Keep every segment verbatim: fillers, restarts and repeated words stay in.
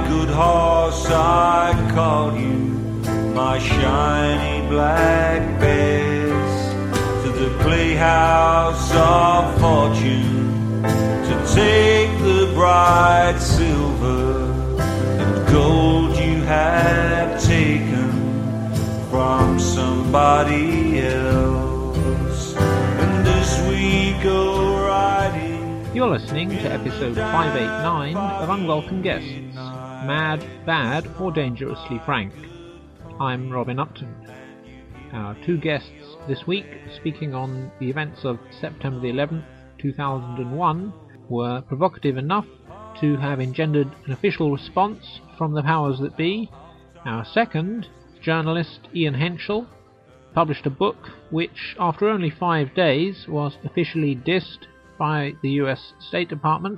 good horse, I call you, my shiny black bears, to the playhouse of fortune, to take the bright silver and gold you have taken from somebody else. And as we go riding... You're listening to episode five eighty-nine of Unwelcome Guests, Mad, Bad or Dangerously Frank. I'm Robin Upton. Our two guests this week, speaking on the events of September the eleventh, two thousand one, were provocative enough to have engendered an official response from the powers that be. Our second, journalist Ian Henschel, published a book which, after only five days, was officially dissed by the U S State Department.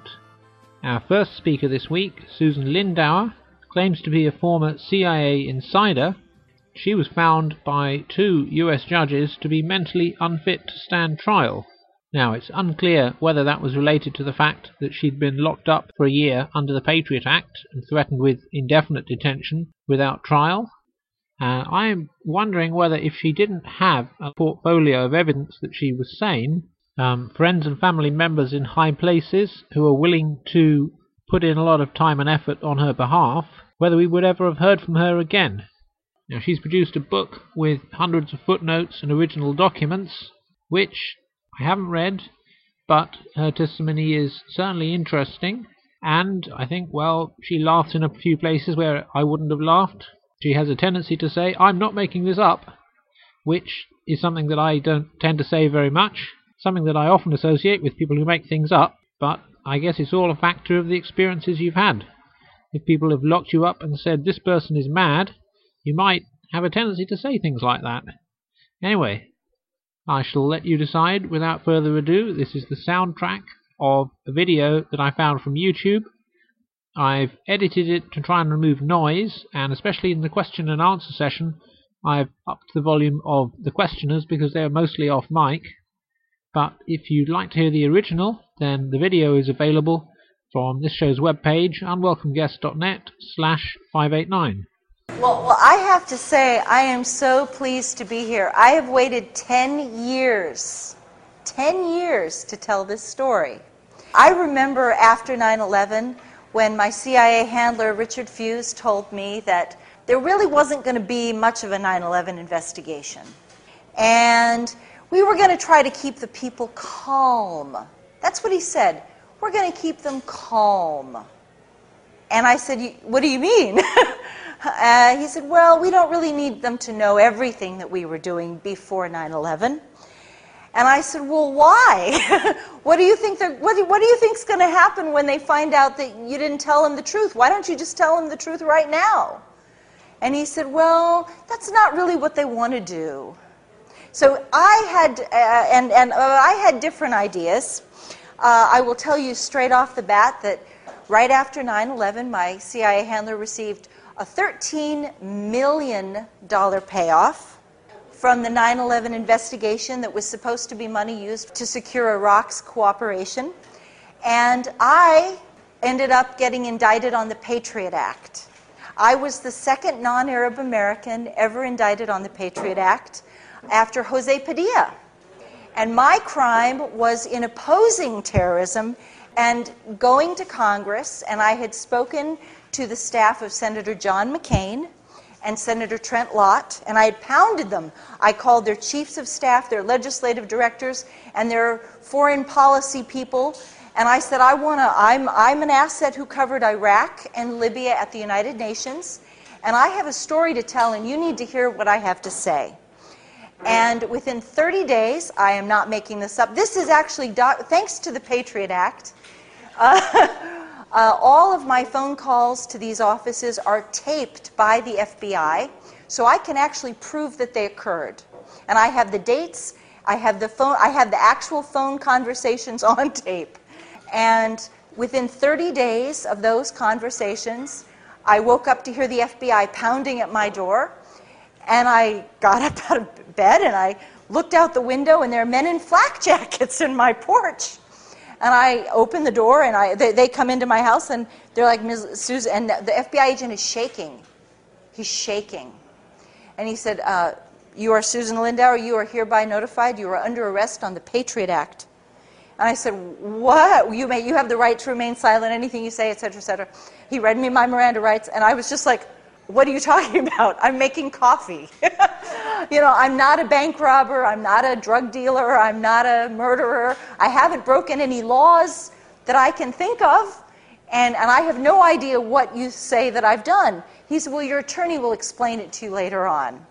Our first speaker this week, Susan Lindauer, claims to be a former C I A insider. She was found by two U S judges to be mentally unfit to stand trial. Now, it's unclear whether that was related to the fact that she'd been locked up for a year under the Patriot Act and threatened with indefinite detention without trial. Uh, I'm wondering whether if she didn't have a portfolio of evidence that she was sane, um, friends and family members in high places who are willing to put in a lot of time and effort on her behalf, whether we would ever have heard from her again. Now, she's produced a book with hundreds of footnotes and original documents, which I haven't read, but her testimony is certainly interesting, and I think, well, she laughs in a few places where I wouldn't have laughed. She has a tendency to say, "I'm not making this up," which is something that I don't tend to say very much, something that I often associate with people who make things up, but I guess it's all a factor of the experiences you've had. If people have locked you up and said, "This person is mad," you might have a tendency to say things like that. Anyway, I shall let you decide without further ado. This is the soundtrack of a video that I found from YouTube. I've edited it to try and remove noise, and especially in the question and answer session, I've upped the volume of the questioners because they're mostly off mic. But if you'd like to hear the original, then the video is available from this show's webpage, unwelcomeguest.net slash 589. Well, well, I have to say, I am so pleased to be here. I have waited ten years, ten years to tell this story. I remember after nine eleven, when my C I A handler, Richard Fuse, told me that there really wasn't going to be much of a nine eleven investigation. And we were going to try to keep the people calm. That's what he said. We're going to keep them calm. And I said, "What do you mean?" uh, he said, "Well, we don't really need them to know everything that we were doing before nine eleven. And I said, "Well, why? What do you think they're, what do, what do you think's going to happen when they find out that you didn't tell them the truth? Why don't you just tell them the truth right now?" And he said, "Well, that's not really what they want to do." So I had, uh, and, and uh, I had different ideas. Uh, I will tell you straight off the bat that right after nine eleven, my C I A handler received a thirteen million dollars payoff from the nine eleven investigation that was supposed to be money used to secure Iraq's cooperation. And I ended up getting indicted on the Patriot Act. I was the second non-Arab American ever indicted on the Patriot Act after Jose Padilla. And my crime was in opposing terrorism and going to Congress, and I had spoken to the staff of Senator John McCain and Senator Trent Lott, and I had pounded them. I called their chiefs of staff, their legislative directors, and their foreign policy people, and I said, I want to, I'm, I'm an asset who covered Iraq and Libya at the United Nations, and I have a story to tell, and you need to hear what I have to say. And within thirty days, I am not making this up, this is actually, doc- thanks to the Patriot Act, uh, Uh, all of my phone calls to these offices are taped by the F B I, so I can actually prove that they occurred. And I have the dates, I have the phone, I have the actual phone conversations on tape. And within thirty days of those conversations, I woke up to hear the F B I pounding at my door, and I got up out of bed and I looked out the window, and there are men in flak jackets in my porch. And I open the door, and I, they, they come into my house, and they're like, Miz Susan, and the F B I agent is shaking. He's shaking. And he said, uh, you are Susan Lindauer, you are hereby notified, you are under arrest on the Patriot Act. And I said, what? You, may, you have the right to remain silent, anything you say, et cetera, et cetera. He read me my Miranda rights, and I was just like, what are you talking about? I'm making coffee. You know, I'm not a bank robber, I'm not a drug dealer, I'm not a murderer. I haven't broken any laws that I can think of, and, and I have no idea what you say that I've done. He said, well, your attorney will explain it to you later on.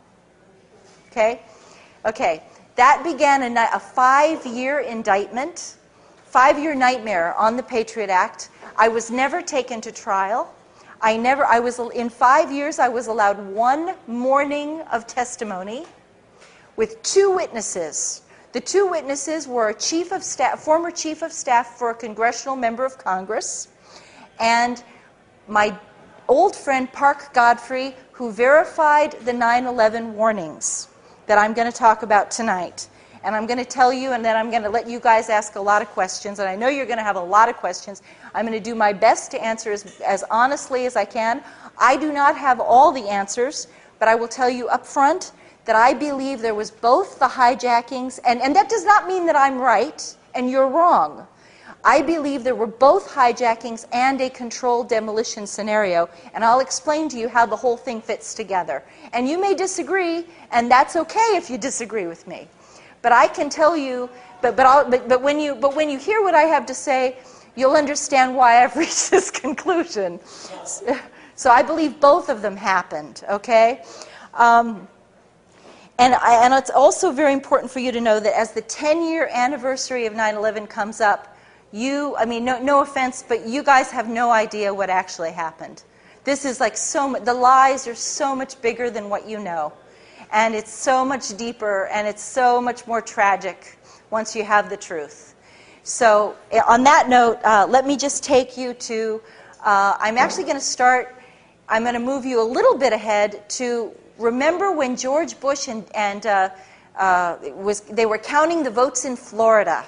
Okay? Okay. That began a, a five-year indictment, five-year nightmare on the Patriot Act. I was never taken to trial. I never, I was, in five years, I was allowed one morning of testimony with two witnesses. The two witnesses were a chief of staff, former chief of staff for a congressional member of Congress, and my old friend Park Godfrey, who verified the nine eleven warnings that I'm going to talk about tonight. And I'm going to tell you, and then I'm going to let you guys ask a lot of questions, and I know you're going to have a lot of questions. I'm going to do my best to answer as, as honestly as I can. I do not have all the answers, but I will tell you up front that I believe there was both the hijackings, and, and that does not mean that I'm right and you're wrong. I believe there were both hijackings and a controlled demolition scenario, and I'll explain to you how the whole thing fits together. And you may disagree, and that's okay if you disagree with me. But I can tell you, but, but, I'll, but, but, when you, but when you hear what I have to say, you'll understand why I've reached this conclusion. So, so I believe both of them happened, okay? Um, and, I, and it's also very important for you to know that as the ten-year anniversary of nine eleven comes up, you, I mean, no, no offense, but you guys have no idea what actually happened. This is like so much, the lies are so much bigger than what you know. And it's so much deeper, and it's so much more tragic once you have the truth. So on that note, uh, let me just take you to, uh, I'm actually going to start, I'm going to move you a little bit ahead to remember when George Bush and, and uh, uh, was, they were counting the votes in Florida.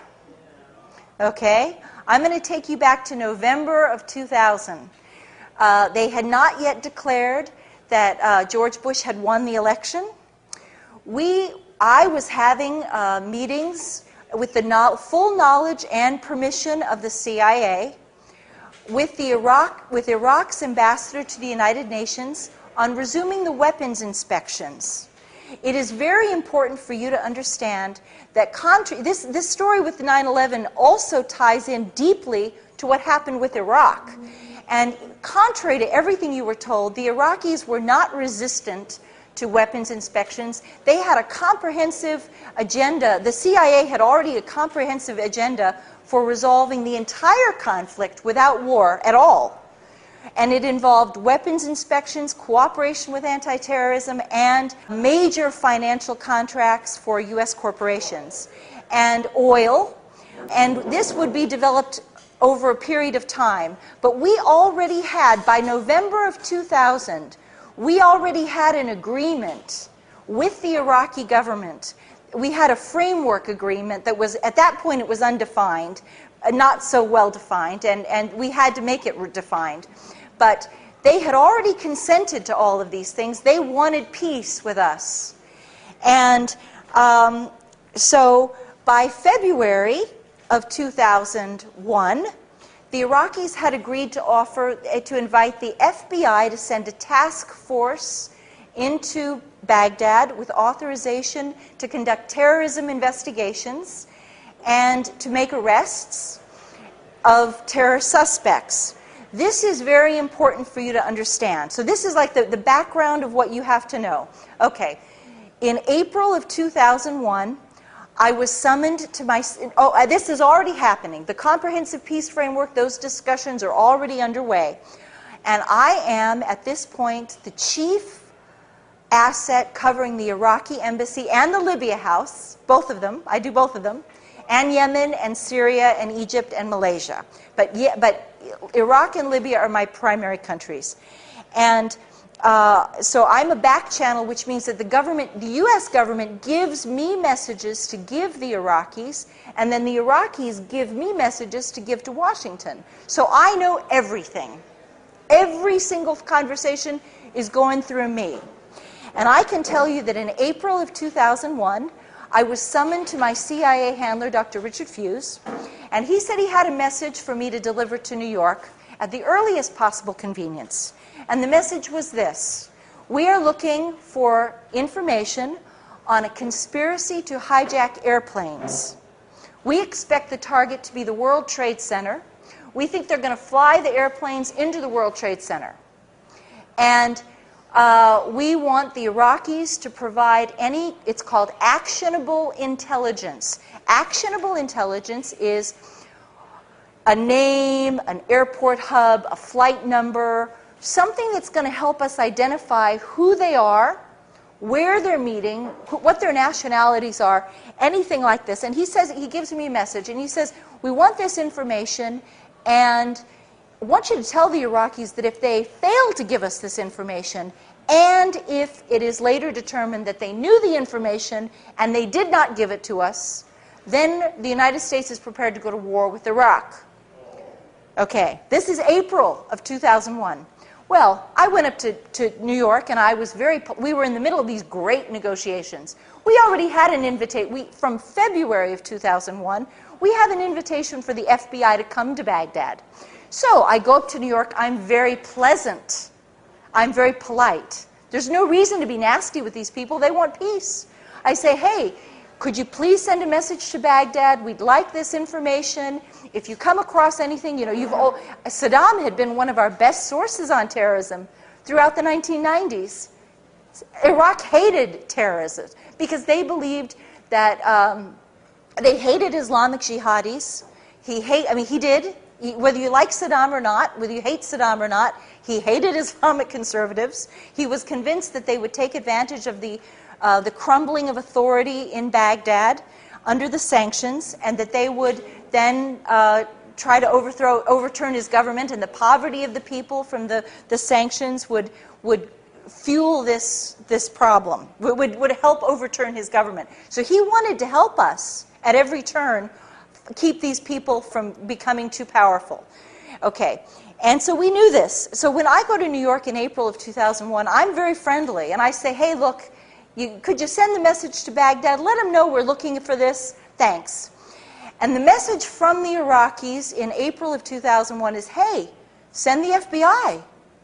Okay? I'm going to take you back to November of two thousand. Uh, they had not yet declared that uh, George Bush had won the election. We, I was having uh, meetings with the no- full knowledge and permission of the C I A with the Iraq, with Iraq's ambassador to the United Nations on resuming the weapons inspections. It is very important for you to understand that contra- this, this story with the nine eleven also ties in deeply to what happened with Iraq. And contrary to everything you were told, the Iraqis were not resistant to weapons inspections. They had a comprehensive agenda. The C I A had already a comprehensive agenda for resolving the entire conflict without war at all. And it involved weapons inspections, cooperation with anti-terrorism, and major financial contracts for U S corporations, and oil. And this would be developed over a period of time. But we already had, by November of two thousand, we already had an agreement with the Iraqi government. We had a framework agreement that was, at that point it was undefined, not so well defined, and, and we had to make it defined. But they had already consented to all of these things. They wanted peace with us. And um, so by February of two thousand one, the Iraqis had agreed to offer, to invite the F B I to send a task force into Baghdad with authorization to conduct terrorism investigations and to make arrests of terror suspects. This is very important for you to understand. So this is like the, the background of what you have to know. Okay, in April of two thousand one, I was summoned to my, oh, this is already happening. The Comprehensive Peace Framework, those discussions are already underway. And I am, at this point, the chief asset covering the Iraqi embassy and the Libya house, both of them, I do both of them, and Yemen and Syria and Egypt and Malaysia. But, yeah, but Iraq and Libya are my primary countries. And uh, so I'm a back channel, which means that the government, the U S government, gives me messages to give the Iraqis, and then the Iraqis give me messages to give to Washington. So I know everything. Every single conversation is going through me. And I can tell you that in April of two thousand one, I was summoned to my C I A handler, Doctor Richard Fuse, and he said he had a message for me to deliver to New York at the earliest possible convenience. And the message was this: we are looking for information on a conspiracy to hijack airplanes. We expect the target to be the World Trade Center. We think they're going to fly the airplanes into the World Trade Center. And uh, we want the Iraqis to provide any, it's called actionable intelligence. Actionable intelligence is a name, an airport hub, a flight number, something that's going to help us identify who they are, where they're meeting, what their nationalities are, anything like this. And he says, he gives me a message, and he says, we want this information, and I want you to tell the Iraqis that if they fail to give us this information, and if it is later determined that they knew the information and they did not give it to us, then the United States is prepared to go to war with Iraq. Okay, this is April of two thousand one. Well, I went up to, to New York, and I was very, we were in the middle of these great negotiations. We already had an invitation, we, from February of two thousand one, we have an invitation for the F B I to come to Baghdad. So I go up to New York, I'm very pleasant. I'm very polite. There's no reason to be nasty with these people, they want peace. I say, hey, could you please send a message to Baghdad? We'd like this information. If you come across anything, you know, you've all, Saddam had been one of our best sources on terrorism throughout the nineteen nineties. Iraq hated terrorism because they believed that um, they hated Islamic jihadis. He hate, I mean, he did. He, whether you like Saddam or not, whether you hate Saddam or not, he hated Islamic conservatives. He was convinced that they would take advantage of the Uh, the crumbling of authority in Baghdad under the sanctions, and that they would then uh, try to overthrow, overturn his government, and the poverty of the people from the, the sanctions would would fuel this this problem, would, would help overturn his government. So he wanted to help us at every turn keep these people from becoming too powerful. Okay. And so we knew this. So when I go to New York in April of two thousand one, I'm very friendly, and I say, hey, look, You, could you send the message to Baghdad? Let them know we're looking for this. Thanks. And the message from the Iraqis in April of two thousand one is, hey, send the F B I.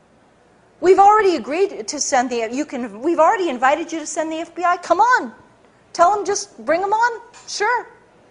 We've already agreed to send the, you can, we've already invited you to send the F B I. Come on. Tell them, just bring them on. Sure.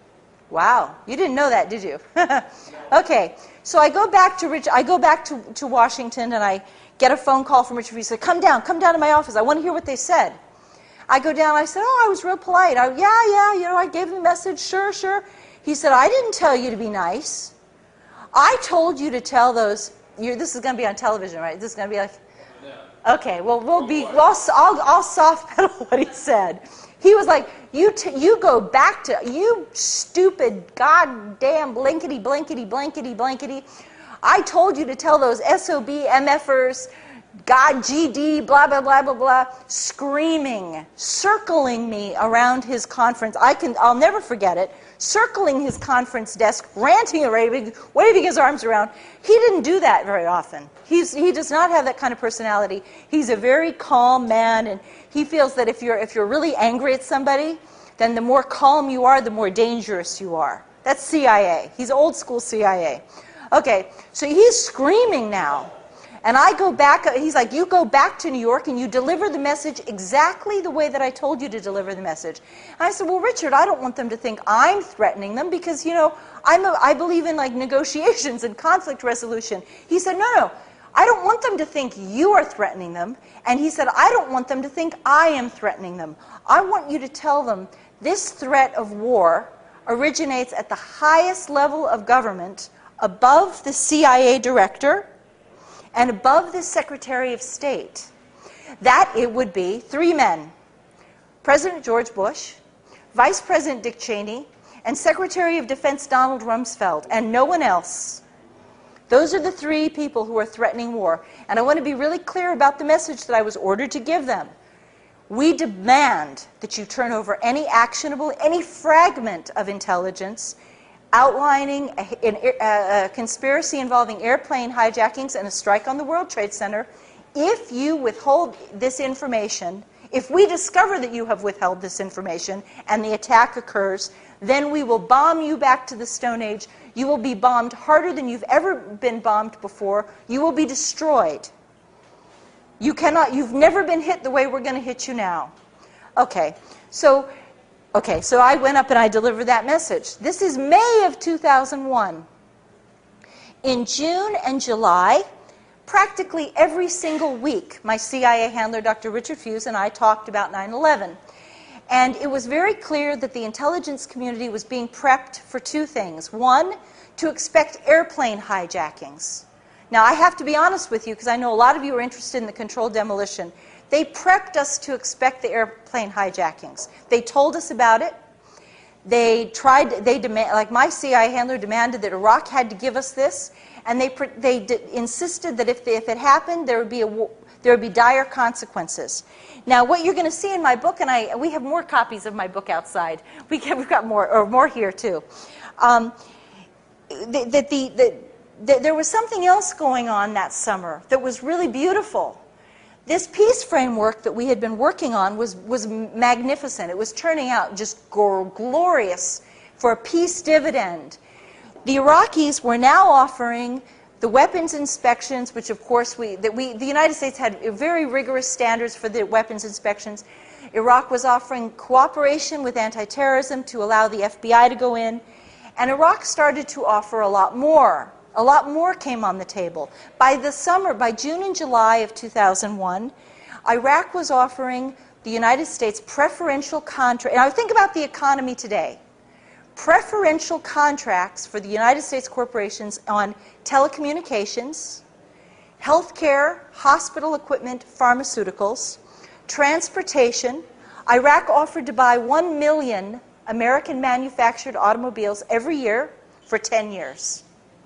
Wow. You didn't know that, did you? Okay. So I go back to Rich, I go back to, to Washington, and I get a phone call from Richard Fuse. He said, come down, come down to my office. I want to hear what they said. I go down, I said, oh, I was real polite. I, yeah, yeah, you know, I gave him a message, sure, sure. He said, I didn't tell you to be nice. I told you to tell those, you're, this is going to be on television, right? This is going to be like, yeah. Okay, well, we'll be, well, I'll, I'll soft pedal what he said. He was like, you, t you go back to, you stupid, goddamn blankety, blankety, blankety, blankety. I told you to tell those S O B M Fers, God, G D, blah, blah, blah, blah, blah, screaming, circling me around his conference. I can, I'll never forget it, circling his conference desk, ranting and raving, waving his arms around. He didn't do that very often. He's, he does not have that kind of personality. He's a very calm man, and he feels that if you're, if you're really angry at somebody, then the more calm you are, the more dangerous you are. That's C I A. He's old school C I A. Okay, so he's screaming now. And I go back, he's like, you go back to New York and you deliver the message exactly the way that I told you to deliver the message. And I said, well, Richard, I don't want them to think I'm threatening them because, you know, I'm a, I believe in like negotiations and conflict resolution. He said, no, no, I don't want them to think you are threatening them. And he said, I don't want them to think I am threatening them. I want you to tell them this threat of war originates at the highest level of government, above the C I A director, and above the Secretary of State. That it would be three men, President George Bush, Vice President Dick Cheney, and Secretary of Defense Donald Rumsfeld, and no one else. Those are the three people who are threatening war. And I want to be really clear about the message that I was ordered to give them. We demand that you turn over any actionable, any fragment of intelligence outlining a, a, a conspiracy involving airplane hijackings and a strike on the World Trade Center. If you withhold this information, if we discover that you have withheld this information and the attack occurs, then we will bomb you back to the Stone Age. You will be bombed harder than you've ever been bombed before. You will be destroyed. You cannot, you've never been hit the way we're going to hit you now. Okay, so, okay, so I went up and I delivered that message. This is May of two thousand one. In June and July, practically every single week, my C I A handler, Doctor Richard Fuze, and I talked about nine eleven. And it was very clear that the intelligence community was being prepped for two things. One, to expect airplane hijackings. Now, I have to be honest with you, because I know a lot of you are interested in the controlled demolition. They prepped us to expect the airplane hijackings. They told us about it. They tried, they demand, like my C I A handler demanded that Iraq had to give us this, and they they d insisted that if, they, if it happened, there would be a there would be dire consequences. Now, what you're going to see in my book, and I we have more copies of my book outside. We can, we've got more or more here too. Um, that the, the, the, the there was something else going on that summer that was really beautiful. This peace framework that we had been working on was, was magnificent. It was turning out just glorious for a peace dividend. The Iraqis were now offering the weapons inspections, which of course we, that we, the United States had very rigorous standards for the weapons inspections. Iraq was offering cooperation with anti-terrorism to allow the F B I to go in. And Iraq started to offer a lot more. A lot more came on the table. By the summer, by June and July of two thousand one, Iraq was offering the United States preferential contracts. Now think about the economy today. Preferential contracts for the United States corporations on telecommunications, healthcare, hospital equipment, pharmaceuticals, transportation. Iraq offered to buy one million American manufactured automobiles every year for ten years.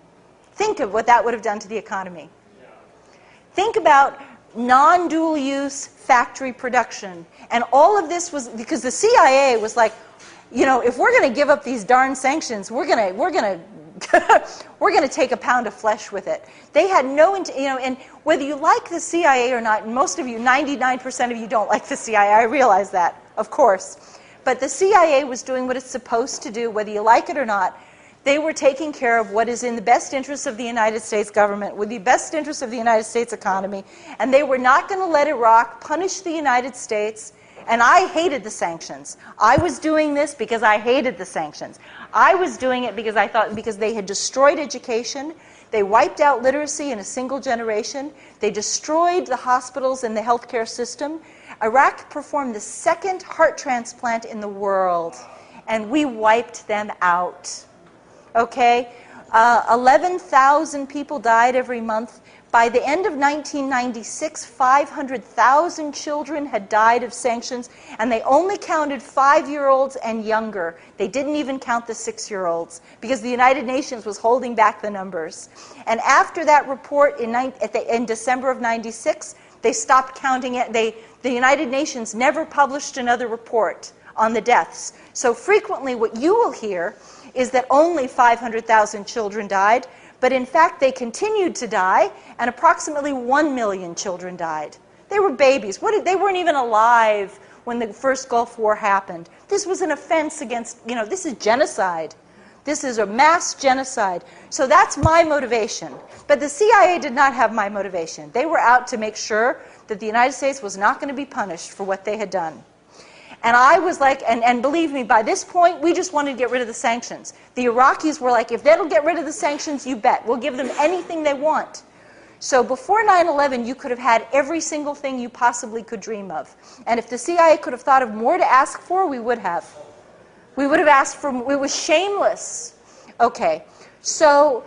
Think of what that would have done to the economy. Yeah. Think about non-dual use factory production. And all of this was because the C I A was like, you know, if we're going to give up these darn sanctions, we're going to we're going to we're going to take a pound of flesh with it. They had no, you know, and whether you like the C I A or not, most of you, ninety-nine percent of you don't like the C I A. I realize that, of course. But the C I A was doing what it's supposed to do, whether you like it or not. They were taking care of what is in the best interest of the United States government, with the best interest of the United States economy, and they were not going to let Iraq punish the United States. And I hated the sanctions. I was doing this because I hated the sanctions. I was doing it because I thought because they had destroyed education, they wiped out literacy in a single generation, they destroyed the hospitals and the healthcare system. Iraq performed the second heart transplant in the world, and we wiped them out. Okay, uh, eleven thousand people died every month. By the end of nineteen ninety-six, five hundred thousand children had died of sanctions, and they only counted five-year-olds and younger. They didn't even count the six-year-olds because the United Nations was holding back the numbers. And after that report in, at the, in December of ninety-six, they stopped counting it. They, the United Nations never published another report on the deaths. So frequently what you will hear is that only five hundred thousand children died, but in fact they continued to die, and approximately one million children died. They were babies. What did, they weren't even alive when the first Gulf War happened. This was an offense against, you know, this is genocide. This is a mass genocide. So that's my motivation. But the C I A did not have my motivation. They were out to make sure that the United States was not going to be punished for what they had done. And I was like, and, and believe me, by this point, we just wanted to get rid of the sanctions. The Iraqis were like, if they'll get rid of the sanctions, you bet. We'll give them anything they want. So before nine eleven, you could have had every single thing you possibly could dream of. And if the C I A could have thought of more to ask for, we would have. We would have asked for, it was shameless. Okay, so,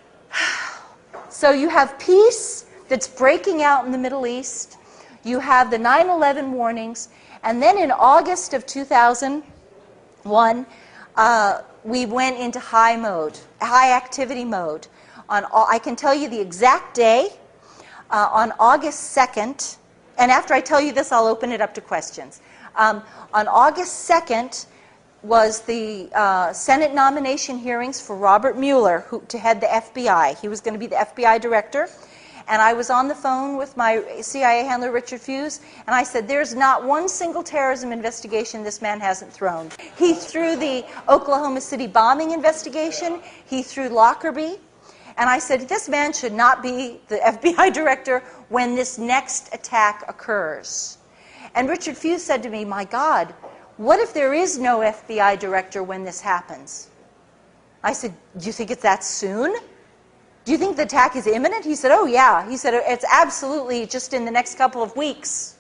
so you have peace that's breaking out in the Middle East. You have the nine eleven warnings. And then in August of two thousand one, uh, we went into high mode, high activity mode. On, I can tell you the exact day, uh, on August second, and after I tell you this, I'll open it up to questions. Um, on August second was the uh, Senate nomination hearings for Robert Mueller who, to head the F B I. He was going to be the F B I director. And I was on the phone with my C I A handler, Richard Fuhs, and I said, there's not one single terrorism investigation this man hasn't thrown. He threw the Oklahoma City bombing investigation. He threw Lockerbie. And I said, this man should not be the F B I director when this next attack occurs. And Richard Fuhs said to me, my God, what if there is no F B I director when this happens? I said, do you think it's that soon? Do you think the attack is imminent? He said, oh, yeah. He said, it's absolutely just in the next couple of weeks.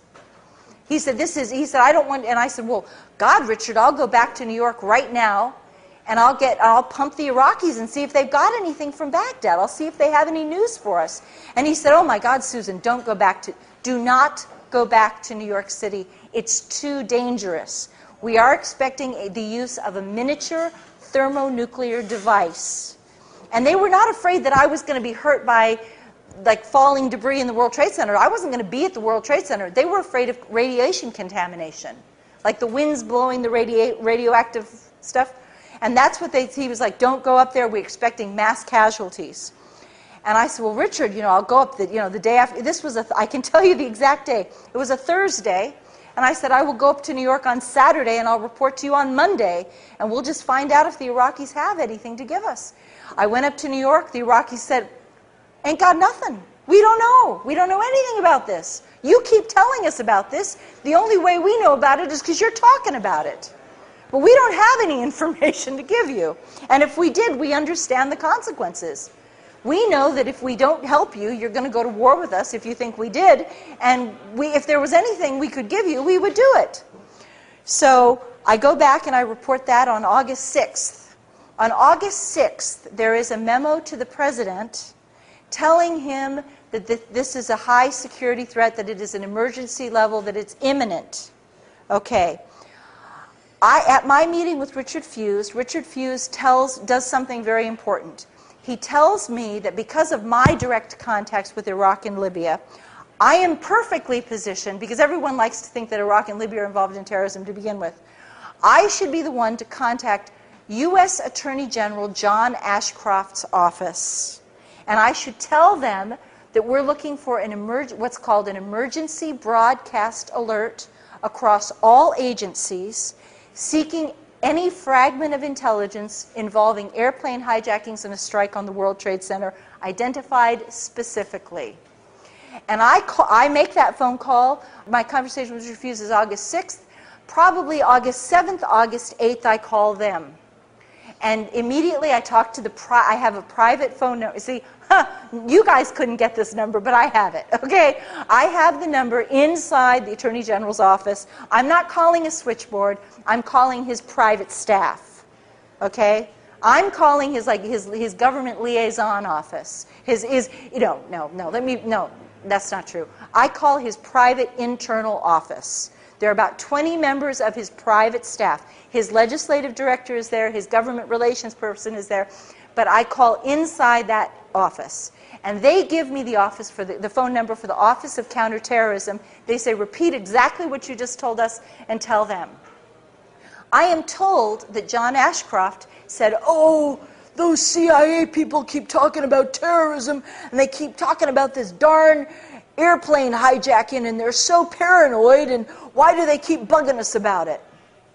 He said, this is, he said, I don't want, and I said, well, God, Richard, I'll go back to New York right now, and I'll get, I'll pump the Iraqis and see if they've got anything from Baghdad. I'll see if they have any news for us. And he said, oh, my God, Susan, don't go back to, do not go back to New York City. It's too dangerous. We are expecting a, the use of a miniature thermonuclear device. And they were not afraid that I was going to be hurt by like falling debris in the World Trade Center. I wasn't going to be at the World Trade Center. They were afraid of radiation contamination, like the winds blowing the radia- radioactive stuff. And that's what they, he was like, don't go up there. We're expecting mass casualties. And I said, well, Richard, you know, I'll go up the, you know, the day after. This was a, I can tell you the exact day. It was a Thursday. And I said, I will go up to New York on Saturday and I'll report to you on Monday. And we'll just find out if the Iraqis have anything to give us. I went up to New York. The Iraqis said, ain't got nothing. We don't know. We don't know anything about this. You keep telling us about this. The only way we know about it is because you're talking about it. But we don't have any information to give you. And if we did, we understand the consequences. We know that if we don't help you, you're going to go to war with us if you think we did. And we, if there was anything we could give you, we would do it. So I go back and I report that on August sixth. On August sixth, there is a memo to the president telling him that th- this is a high security threat, that it is an emergency level, that it's imminent. Okay. I, at my meeting with Richard Fuhs, Richard Fuhs tells, does something very important. He tells me that because of my direct contacts with Iraq and Libya, I am perfectly positioned, because everyone likes to think that Iraq and Libya are involved in terrorism to begin with. I should be the one to contact U S Attorney General John Ashcroft's office. And I should tell them that we're looking for an emerg- what's called an emergency broadcast alert across all agencies, seeking any fragment of intelligence involving airplane hijackings and a strike on the World Trade Center, identified specifically. And I, call, I make that phone call. My conversation was refused is August sixth. Probably August seventh, August eighth, I call them. And immediately I talk to the, pri- I have a private phone number. See, huh, you guys couldn't get this number, but I have it, okay? I have the number inside the Attorney General's office. I'm not calling a switchboard. I'm calling his private staff, okay? I'm calling his, like, his, his government liaison office. His, his, you know, no, no, let me, no, that's not true. I call his private internal office. There are about twenty members of his private staff. His legislative director is there, his government relations person is there, but I call inside that office. And they give me the office for the, the phone number for the Office of Counterterrorism. They say, repeat exactly what you just told us and tell them. I am told that John Ashcroft said, oh, those C I A people keep talking about terrorism, and they keep talking about this darn airplane hijacking, and they're so paranoid, and why do they keep bugging us about it?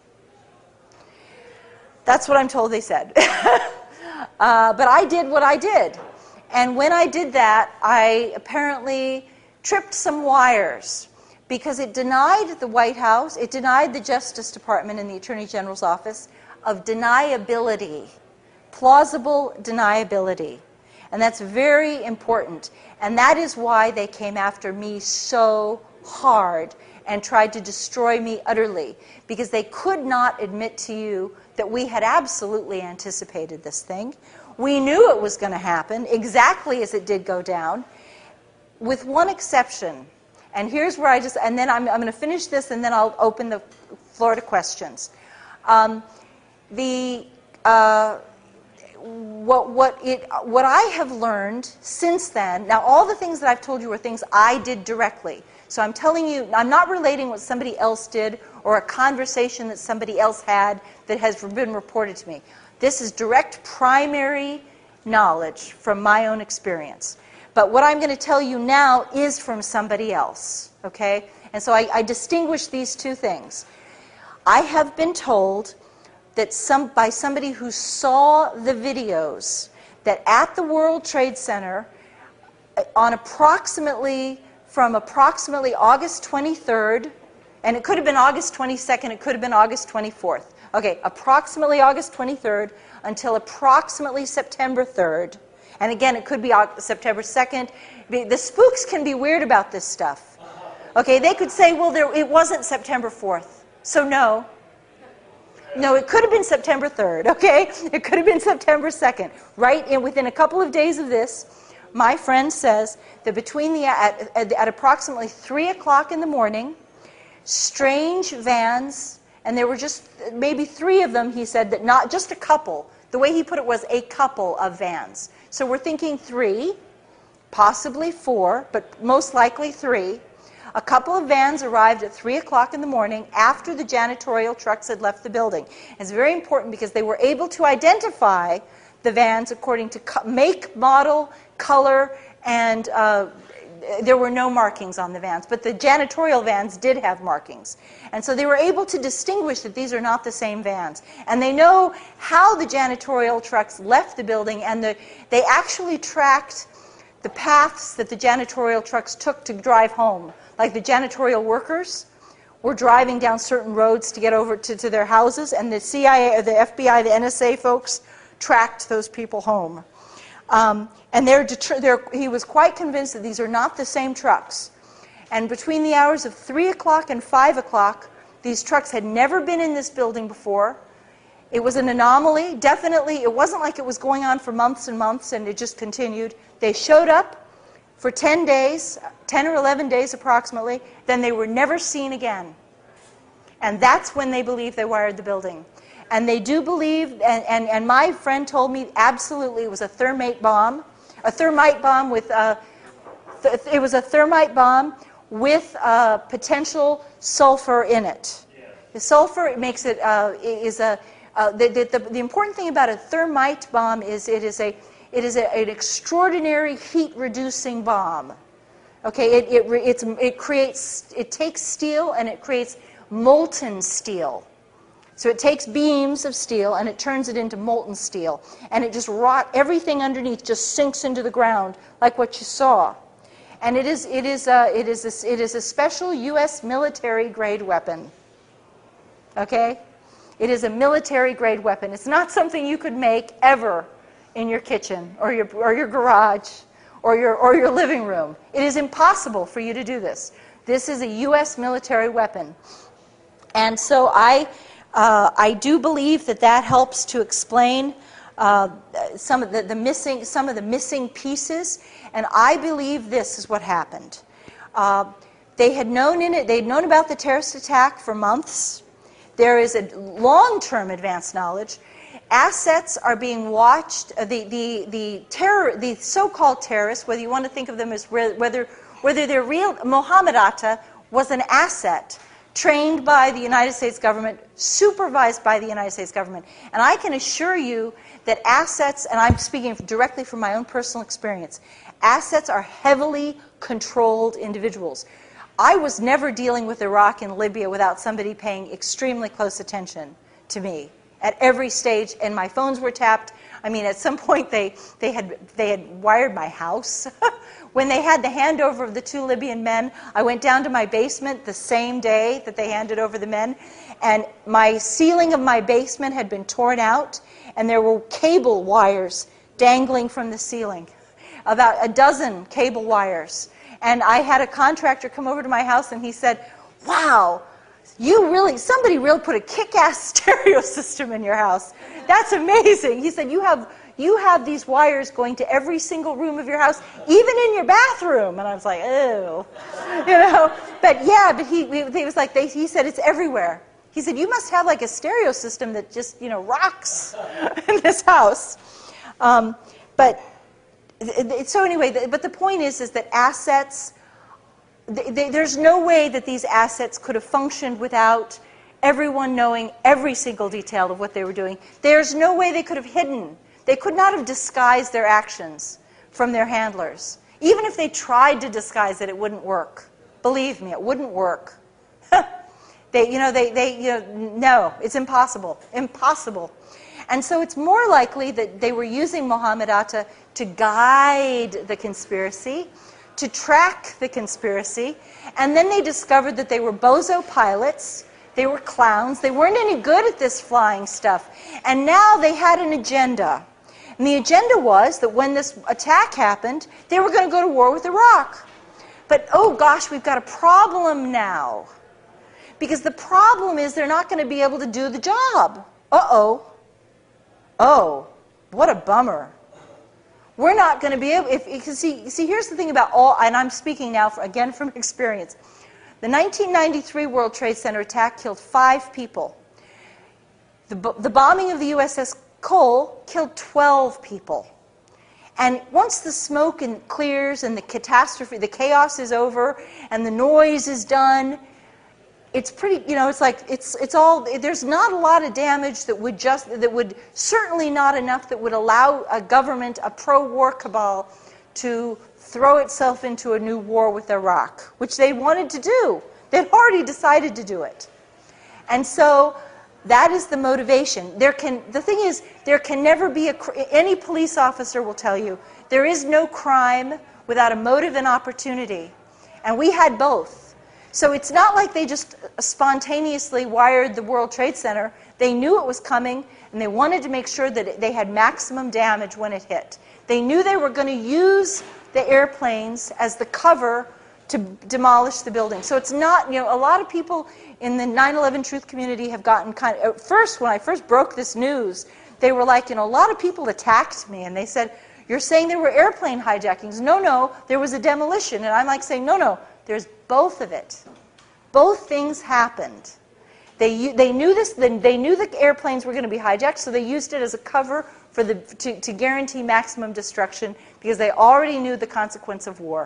That's what I'm told they said. uh, but I did what I did. And when I did that, I apparently tripped some wires, because it denied the White House, it denied the Justice Department and the Attorney General's office of deniability, plausible deniability. And that's very important. And that is why they came after me so hard and tried to destroy me utterly, because they could not admit to you that we had absolutely anticipated this thing. We knew it was going to happen exactly as it did go down, with one exception. And here's where I just, and then I'm, I'm going to finish this, and then I'll open the floor to questions. Um, the uh, what what it what I have learned since then. Now, all the things that I've told you are things I did directly. So I'm telling you, I'm not relating what somebody else did or a conversation that somebody else had that has been reported to me. This is direct primary knowledge from my own experience. But what I'm going to tell you now is from somebody else, okay? And so I, I distinguish these two things. I have been told that some by somebody who saw the videos that at the World Trade Center on approximately, from approximately August twenty-third, and it could have been August twenty-second, it could have been August twenty-fourth. Okay, approximately August twenty-third until approximately September third. And again, it could be September second. The spooks can be weird about this stuff. Okay, they could say, well, there, it wasn't September fourth. So no. No, it could have been September third, okay? It could have been September second. Right in, within a couple of days of this, my friend says that between the, at, at, at approximately three o'clock in the morning, strange vans, and there were just maybe three of them, he said, that not just a couple. The way he put it was a couple of vans. So we're thinking three, possibly four, but most likely three. A couple of vans arrived at three o'clock in the morning after the janitorial trucks had left the building. It's very important because they were able to identify the vans according to co- make, model, color, and uh, there were no markings on the vans. But the janitorial vans did have markings. And so they were able to distinguish that these are not the same vans. And they know how the janitorial trucks left the building, and the, they actually tracked the paths that the janitorial trucks took to drive home. Like the janitorial workers were driving down certain roads to get over to, to their houses, and the C I A, the F B I, the N S A folks tracked those people home. Um, and they're detr- they're, he was quite convinced that these are not the same trucks. And between the hours of three o'clock and five o'clock, these trucks had never been in this building before. It was an anomaly. Definitely, it wasn't like it was going on for months and months and it just continued. They showed up for ten days, ten or eleven days approximately, then they were never seen again. And that's when they believe they wired the building. And they do believe, and, and, and my friend told me absolutely it was a thermite bomb, a thermite bomb with, a, th- it was a thermite bomb with uh, potential sulfur in it. Yeah. The sulfur it makes it, uh, is a, uh, the, the, the important thing about a thermite bomb is it is a, It is a, an extraordinary heat-reducing bomb. Okay, it it it's, it creates it takes steel and it creates molten steel. So it takes beams of steel and it turns it into molten steel, and it just rot everything underneath just sinks into the ground like what you saw. And it is it is a, it is a, it is a special U S military grade weapon. Okay, it is a military grade weapon. It's not something you could make ever in your kitchen or your or your garage or your or your living room. It is impossible for you to do this. This is a U S military weapon. And so I uh, I do believe that that helps to explain uh, some of the, the missing some of the missing pieces. And I believe this is what happened. Uh, they had known in it. They'd known about the terrorist attack for months. There is a long-term advanced knowledge. Assets are being watched. Uh, the the the terror, the so-called terrorists, whether you want to think of them as re- whether whether they're real, Mohammed Atta was an asset trained by the United States government, supervised by the United States government, and I can assure you that assets, and I'm speaking directly from my own personal experience, assets are heavily controlled individuals. I was never dealing with Iraq and Libya without somebody paying extremely close attention to me at every stage, and my phones were tapped. I mean, at some point they, they had they had wired my house. When they had the handover of the two Libyan men, I went down to my basement the same day that they handed over the men, and my ceiling of my basement had been torn out, and there were cable wires dangling from the ceiling, about a dozen cable wires. And I had a contractor come over to my house, and he said, "Wow, you really, somebody really put a kick-ass stereo system in your house. That's amazing." He said, you have you have these wires going to every single room of your house, even in your bathroom. And I was like, ew. You know, but yeah, but he, he was like, they, he said, it's everywhere. He said, you must have like a stereo system that just, you know, rocks in this house. Um, but so anyway, but the point is, is that assets, they, they, there's no way that these assets could have functioned without everyone knowing every single detail of what they were doing. There's no way they could have hidden. They could not have disguised their actions from their handlers. Even if they tried to disguise it, it wouldn't work. Believe me, it wouldn't work. they, you know, they, they, you know, no, it's impossible, impossible. And so it's more likely that they were using Mohammed Atta to guide the conspiracy, to track the conspiracy, and then they discovered that they were bozo pilots, they were clowns, they weren't any good at this flying stuff, and now they had an agenda. And the agenda was that when this attack happened, they were going to go to war with Iraq. But, oh gosh, we've got a problem now. Because the problem is they're not going to be able to do the job. Uh-oh. Oh, what a bummer. We're not going to be able, if, if see, see, here's the thing about all, and I'm speaking now, for, again, from experience. The nineteen ninety-three World Trade Center attack killed five people. The, the bombing of the U S S Cole killed twelve people. And once the smoke and clears and the catastrophe, the chaos is over and the noise is done, it's pretty, you know, it's like, it's it's all, there's not a lot of damage that would just, that would, certainly not enough that would allow a government, a pro-war cabal, to throw itself into a new war with Iraq, which they wanted to do. They'd already decided to do it. And so, that is the motivation. There can, the thing is, there can never be a, any police officer will tell you, there is no crime without a motive and opportunity. And we had both. So it's not like they just spontaneously wired the World Trade Center. They knew it was coming, and they wanted to make sure that they had maximum damage when it hit. They knew they were going to use the airplanes as the cover to demolish the building. So it's not, you know, a lot of people in the nine eleven truth community have gotten kind of, at first, when I first broke this news, they were like, you know, a lot of people attacked me, and they said, you're saying there were airplane hijackings. No, no, there was a demolition. And I'm like saying, no, no, there's both of it. Both things happened. They, they knew this, they knew the airplanes were going to be hijacked, so they used it as a cover for the, to, to guarantee maximum destruction, because they already knew the consequence of war.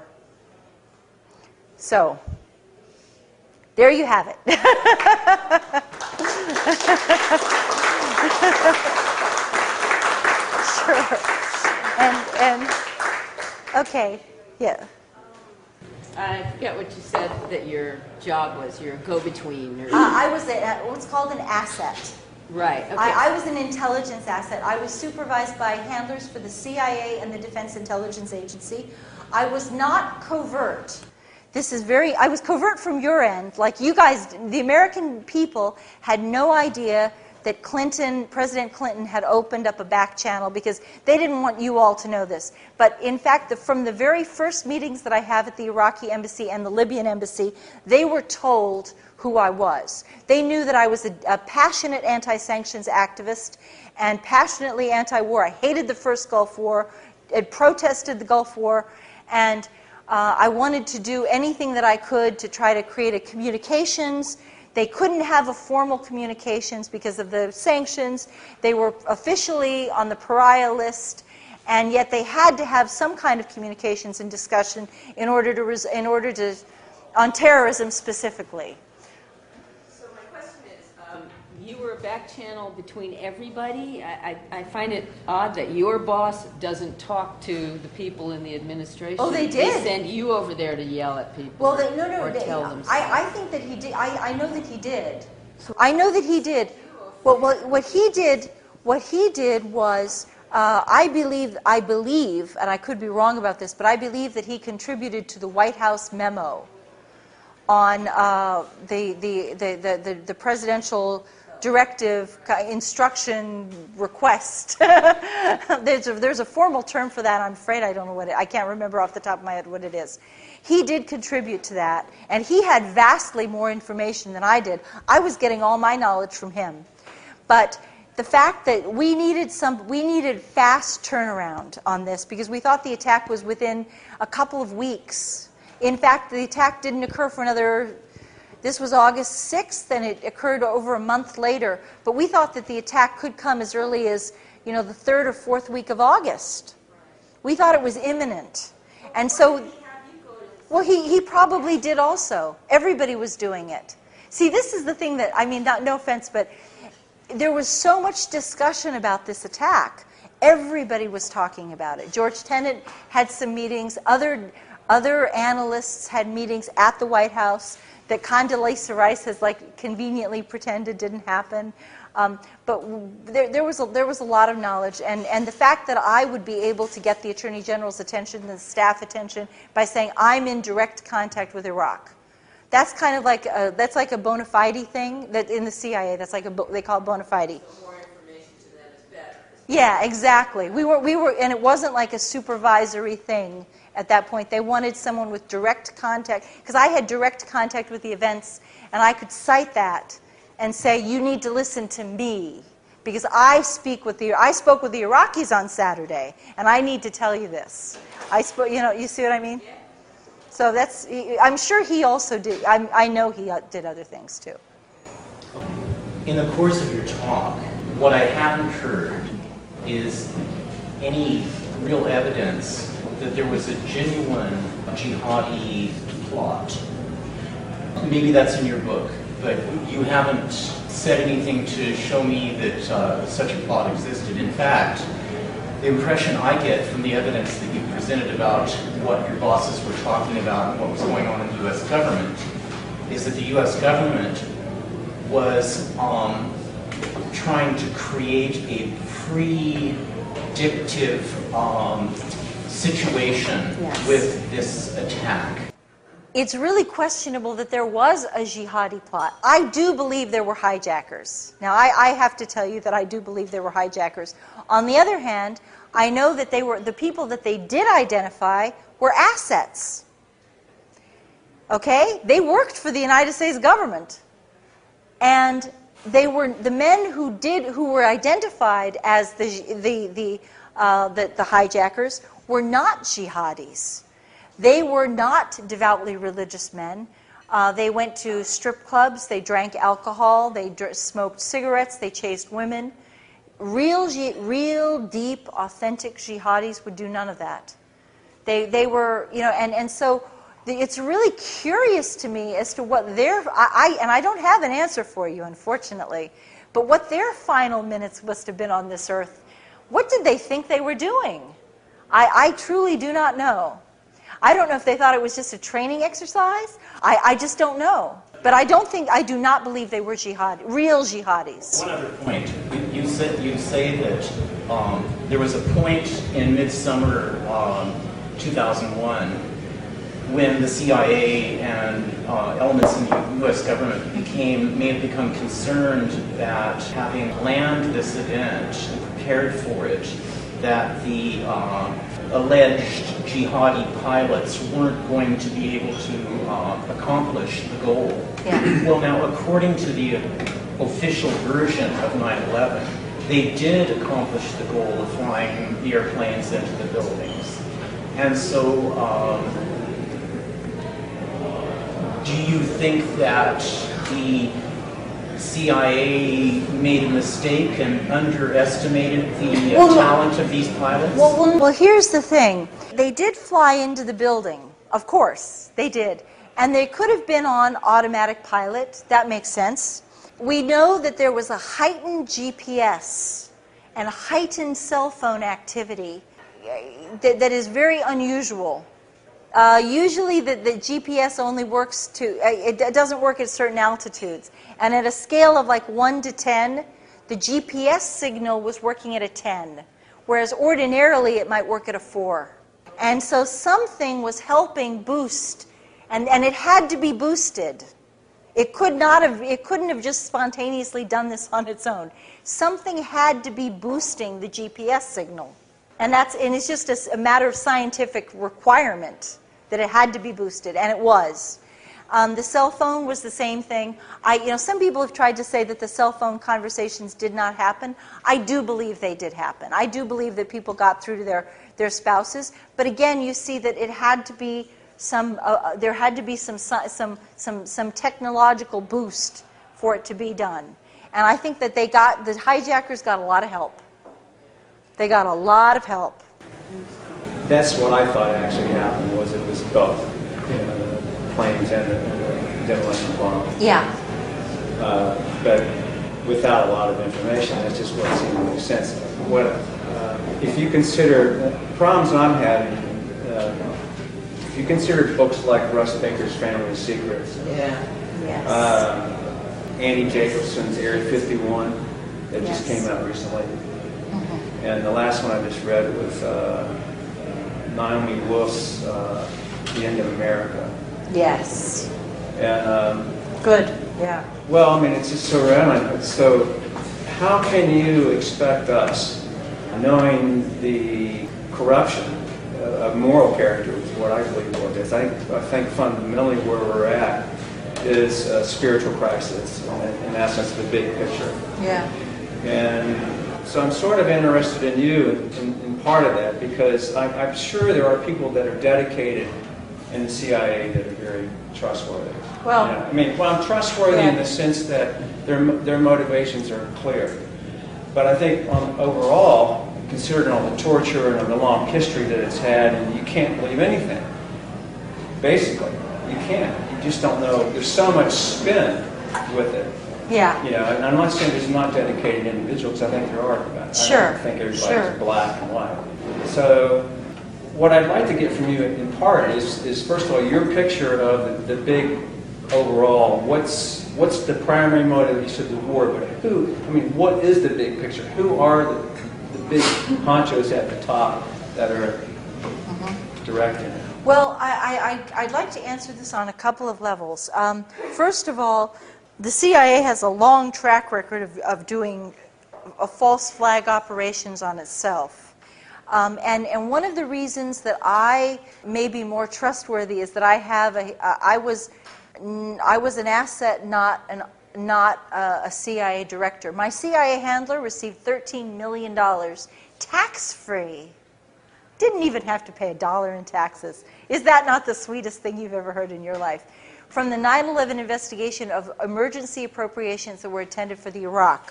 So, there you have it. Sure. And, and, okay, yeah. I forget what you said that your job was. You're a go-between. Or... Uh, I was a, what's called an asset. Right. Okay. I, I was an intelligence asset. I was supervised by handlers for the C I A and the Defense Intelligence Agency. I was not covert. This is very, I was covert from your end. Like you guys, the American people had no idea that Clinton, President Clinton had opened up a back channel because they didn't want you all to know this. But in fact, the, from the very first meetings that I have at the Iraqi embassy and the Libyan embassy, they were told who I was. They knew that I was a, a passionate anti-sanctions activist and passionately anti-war. I hated the first Gulf War, had protested the Gulf War, and uh, I wanted to do anything that I could to try to create a communications. They couldn't have a formal communications because of the sanctions. They were officially on the pariah list, and yet they had to have some kind of communications and discussion in order to, res in order to, on terrorism specifically. So my question is, um, you were a back channel between everybody. I, I, I find it odd that your boss doesn't talk to the people in the administration. Oh, they did. They send you over there to yell at people. Well, they, no, no, or they, tell them. I, I think that he did. I, I know that he did. I know that he did. Well, what, what he did, what he did was, uh, I believe, I believe, and I could be wrong about this, but I believe that he contributed to the White House memo on uh, the, the, the, the, the, the presidential directive instruction request. there's, a, there's a formal term for that. I'm afraid I don't know what it, I can't remember off the top of my head what it is. He did contribute to that, and he had vastly more information than I did. I was getting all my knowledge from him. But the fact that we needed some, we needed fast turnaround on this because we thought the attack was within a couple of weeks. In fact, the attack didn't occur for another, this was August sixth, and it occurred over a month later. But we thought that the attack could come as early as, you know, the third or fourth week of August. We thought it was imminent. And so, well, he, he probably did also. Everybody was doing it. See, this is the thing that, I mean, not, no offense, but there was so much discussion about this attack. Everybody was talking about it. George Tenet had some meetings. Other, other analysts had meetings at the White House that Condoleezza Rice has, like, conveniently pretended didn't happen. Um, but there, there, was a, there was a lot of knowledge, and, and the fact that I would be able to get the Attorney General's attention and the staff attention by saying I'm in direct contact with Iraq. That's kind of like a, that's like a bona fide thing that in the C I A. That's like a they call it bona fide. So more information to them is better. Yeah, exactly. We were we were, and it wasn't like a supervisory thing at that point. They wanted someone with direct contact, because I had direct contact with the events, and I could cite that and say, you need to listen to me, because I speak with the I spoke with the Iraqis on Saturday, and I need to tell you this. I spoke, you know, you see what I mean? So that's, I'm sure he also did, I, I know he did other things too. In the course of your talk, what I haven't heard is any real evidence that there was a genuine jihadi plot. Maybe that's in your book, but you haven't said anything to show me that uh, such a plot existed. In fact, the impression I get from the evidence that you presented about what your bosses were talking about and what was going on in the U S government is that the U S government was um, trying to create a predictive um, situation yes. with this attack. It's really questionable that there was a jihadi plot. I do believe there were hijackers. Now, I, I have to tell you that I do believe there were hijackers. On the other hand, I know that they were the people that they did identify were assets. Okay? They worked for the United States government. And they were the men who did who were identified as the the the uh, the, the hijackers were not jihadis. They were not devoutly religious men. Uh, they went to strip clubs, they drank alcohol, they dr- smoked cigarettes, they chased women. Real, real, deep, authentic jihadis would do none of that. They, they were, you know, and, and so the, it's really curious to me as to what their, I, I, and I don't have an answer for you, unfortunately, but what their final minutes must have been on this earth. What did they think they were doing? I, I truly do not know. I don't know if they thought it was just a training exercise. I, I just don't know. But I don't think, I do not believe they were jihad, real jihadis. One other point. You, you, said, you say that um, there was a point in midsummer um, two thousand one when the C I A and uh, elements in the U S government became, may have become concerned that having planned this event and prepared for it, that the uh, alleged jihadi pilots weren't going to be able to uh, accomplish the goal. Yeah. Well, now, according to the official version of nine eleven, they did accomplish the goal of flying the airplanes into the buildings. And so, um, do you think that the C I A made a mistake and underestimated the uh, well, talent of these pilots? Well, well, well, here's the thing. They did fly into the building. Of course, they did. And they could have been on automatic pilot. That makes sense. We know that there was a heightened G P S and heightened cell phone activity that, that is very unusual. Uh, usually the, the G P S only works to, uh, it, it doesn't work at certain altitudes. And at a scale of like one to ten, the G P S signal was working at a ten, whereas ordinarily it might work at a four. And so something was helping boost, and, and it had to be boosted. It could not have, it couldn't have just spontaneously done this on its own. Something had to be boosting the G P S signal. And that's, and it's just a, a matter of scientific requirement that it had to be boosted, and it was. Um, the cell phone was the same thing. I, you know, some people have tried to say that the cell phone conversations did not happen. I do believe they did happen. I do believe that people got through to their, their spouses. But again, you see that it had to be some. Uh, there had to be some some some some technological boost for it to be done. And I think that they got the hijackers got a lot of help. They got a lot of help. That's what I thought actually happened, was it was both, you know, the planes and the, and the demolition bomb. Yeah. Uh, but without a lot of information, that's just what seemed to make sense. What, uh, if you consider, the problems I'm having, uh, if you consider books like Russ Baker's Family Secrets, Yeah. Yes. uh, Annie Jacobson's Area fifty-one, that just Yes. came out recently, Mm-hmm. and the last one I just read was uh, Naomi Wolf's uh, The End of America. Yes. And um, Good. Yeah. well, I mean, it's just so relevant. So, how can you expect us, knowing the corruption of moral character, is what I believe it is. I, I think fundamentally where we're at is a spiritual crisis, in, in essence, the big picture. Yeah. And so I'm sort of interested in you in, in, in part of that, because I, I'm sure there are people that are dedicated in the C I A that are very trustworthy. Well, You know, I mean, well, I'm trustworthy yeah. in the sense that their their motivations are clear. But I think on, overall, considering all the torture and the long history that it's had, and you can't believe anything. Basically, you can't. You just don't know. There's so much spin with it. Yeah. You know, and I'm not saying there's not dedicated individuals. I think there are. But Sure. I don't think everybody's Sure. black and white. So, what I'd like to get from you in part is, is first of all, your picture of the, the big overall. What's what's the primary motive? You said the war, but who? I mean, what is the big picture? Who are the, the big honchos at the top that are Mm-hmm. directing it? Well, I, I, I'd like to answer this on a couple of levels. Um, first of all, the C I A has a long track record of, of doing a false flag operations on itself. Um, and, and one of the reasons that I may be more trustworthy is that I have a, uh, I was, I was an asset, not an, not a, a C I A director. My C I A handler received thirteen million dollars tax-free. Didn't even have to pay a dollar in taxes. Is that not the sweetest thing you've ever heard in your life? From the nine eleven investigation of emergency appropriations that were intended for the Iraq,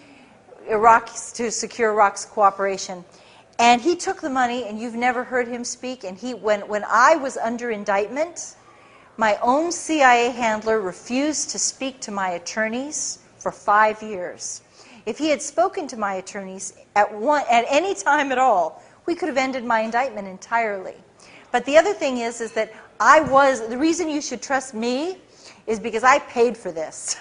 Iraq to secure Iraq's cooperation. And he took the money, and you've never heard him speak. And he, when, when I was under indictment, my own C I A handler refused to speak to my attorneys for five years. If he had spoken to my attorneys at one, at any time at all, we could have ended my indictment entirely. But the other thing is, is that I was, the reason you should trust me is because I paid for this.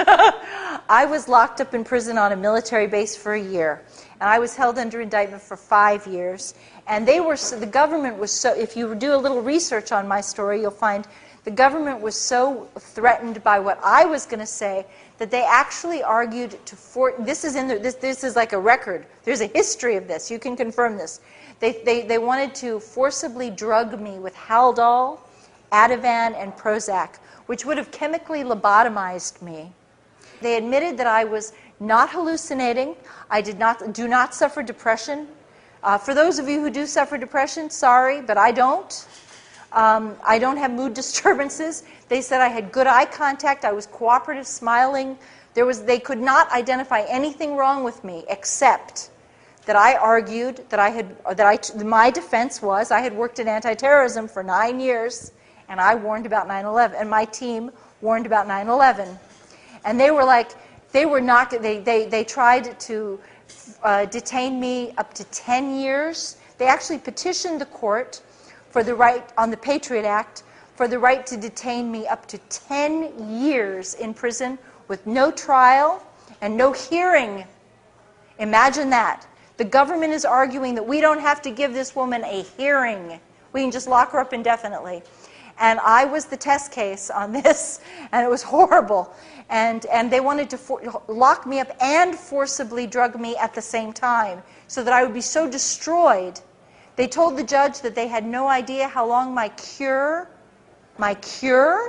I was locked up in prison on a military base for a year, and I was held under indictment for five years. And they were, so, the government was so, if you do a little research on my story, you'll find the government was so threatened by what I was going to say that they actually argued to, for, this is in the, this, this is like a record. There's a history of this. You can confirm this. They, they, they wanted to forcibly drug me with Haldol, Ativan, and Prozac, which would have chemically lobotomized me. They admitted that I was not hallucinating. I did not, do not suffer depression. Uh, for those of you who do suffer depression, sorry, but I don't. Um, I don't have mood disturbances. They said I had good eye contact. I was cooperative, smiling. There was, they could not identify anything wrong with me except that I argued that I had, that I, my defense was I had worked in anti-terrorism for nine years, and I warned about nine eleven, and my team warned about nine eleven. And they were like, they were not, they, they, they tried to uh, detain me up to ten years. They actually petitioned the court for the right, on the Patriot Act, for the right to detain me up to ten years in prison with no trial and no hearing. Imagine that. The government is arguing that we don't have to give this woman a hearing. We can just lock her up indefinitely. And I was the test case on this, and it was horrible. And, and they wanted to for, lock me up and forcibly drug me at the same time so that I would be so destroyed. They told the judge that they had no idea how long my cure, my cure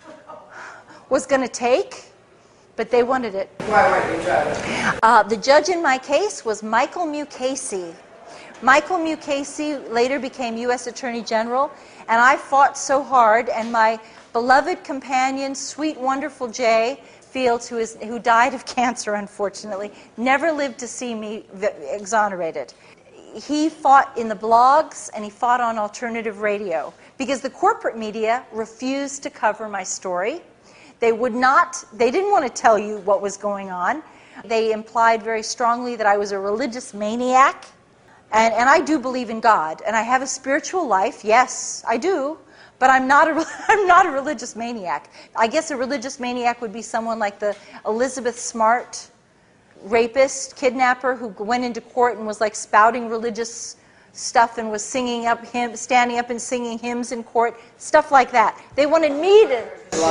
was going to take, but they wanted it. Why weren't you drugged? Uh, the judge in my case was Michael Mukasey. Michael Mukasey later became U S Attorney General, and I fought so hard, and my beloved companion, sweet, wonderful Jay Fields, who, is, who died of cancer, unfortunately, never lived to see me exonerated. he fought in the blogs and he fought on alternative radio because the corporate media refused to cover my story. They would not, they didn't want to tell you what was going on. They implied very strongly that I was a religious maniac. And, and I do believe in God, and I have a spiritual life. Yes, I do, but I'm not a I'm not a religious maniac. I guess a religious maniac would be someone like the Elizabeth Smart rapist, kidnapper who went into court and was like spouting religious stuff and was singing up hymn, standing up and singing hymns in court, stuff like that. They wanted me to.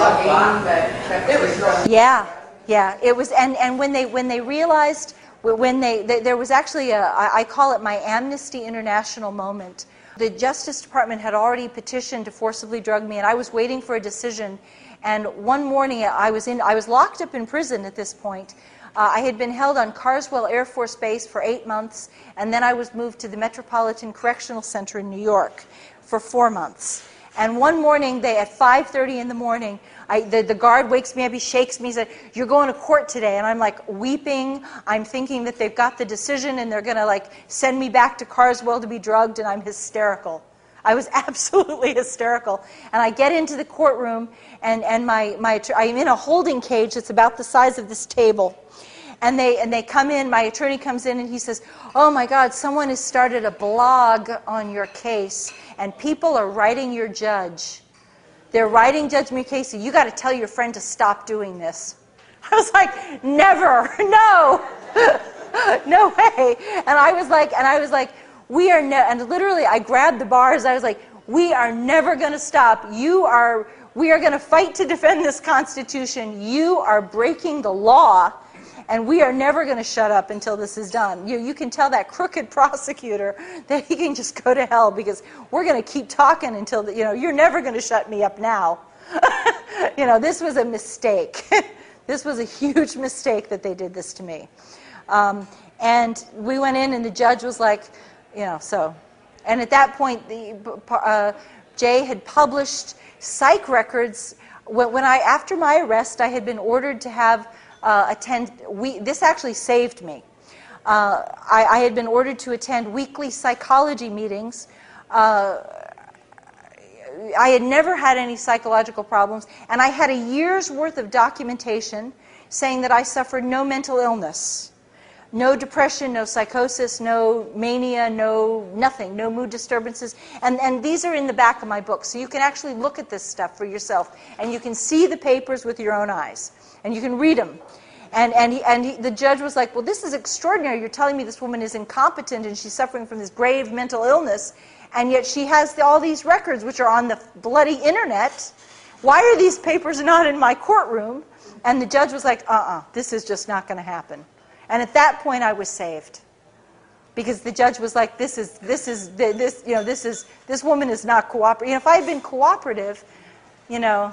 Yeah, yeah. It was, and, and when they when they realized. When they, they, there was actually a, I call it my Amnesty International moment. The Justice Department had already petitioned to forcibly drug me, and I was waiting for a decision. And one morning, I was in, I was locked up in prison at this point. Uh, I had been held on Carswell Air Force Base for eight months, and then I was moved to the Metropolitan Correctional Center in New York for four months. And one morning, they at five thirty in the morning, I, the, the guard wakes me up, he shakes me, he said, "You're going to court today." And I'm like weeping. I'm thinking that they've got the decision and they're going to like send me back to Carswell to be drugged, and I'm hysterical. I was absolutely hysterical. And I get into the courtroom, and, and my, my, I'm in a holding cage that's about the size of this table. And they, and they come in, my attorney comes in and he says, "Oh my God, someone has started a blog on your case and people are writing your judge. They're writing Judge Mukasey. You got to tell your friend to stop doing this." I was like, "Never, no, no way." And I was like, and I was like, "We are," ne-, and literally I grabbed the bars. I was like, "We are never going to stop. You are, we are going to fight to defend this Constitution. You are breaking the law. And we are never going to shut up until this is done." You, you can tell that crooked prosecutor that he can just go to hell because we're going to keep talking until, the, you know, you're never going to shut me up now. You know, this was a mistake. This was a huge mistake that they did this to me. Um, and we went in and the judge was like, you know, so. And at that point, the uh, Jay had published psych records. When, when I, after my arrest, I had been ordered to have Uh, attend. We, this actually saved me. Uh, I, I had been ordered to attend weekly psychology meetings. Uh, I had never had any psychological problems, and I had a year's worth of documentation saying that I suffered no mental illness, no depression, no psychosis, no mania, no nothing, no mood disturbances. And, and these are in the back of my book, so you can actually look at this stuff for yourself, and you can see the papers with your own eyes. And you can read them. And, and, he, and he, the judge was like, "Well, this is extraordinary. You're telling me this woman is incompetent and she's suffering from this grave mental illness, and yet she has the, all these records which are on the bloody internet. Why are these papers not in my courtroom?" And the judge was like, uh-uh, this is just not going to happen. And at that point, I was saved. Because the judge was like, this is, this is, this, you know, this is, this woman is not cooperative. You know, if I had been cooperative, you know,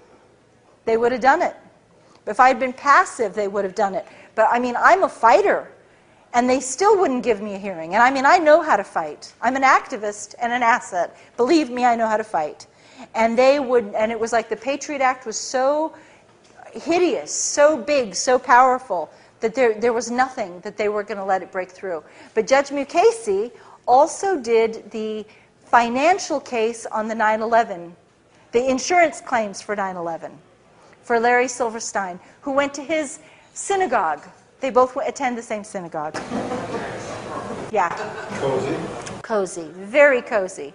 they would have done it. If I had been passive, they would have done it. But, I mean, I'm a fighter, and they still wouldn't give me a hearing. And, I mean, I know how to fight. I'm an activist and an asset. Believe me, I know how to fight. And they would, and it was like the Patriot Act was so hideous, so big, so powerful, that there, there was nothing that they were going to let it break through. But Judge Mukasey also did the financial case on the nine eleven, the insurance claims for nine eleven. For Larry Silverstein, who went to his synagogue. They both attend the same synagogue. Yeah. Cozy. Cozy. Very cozy.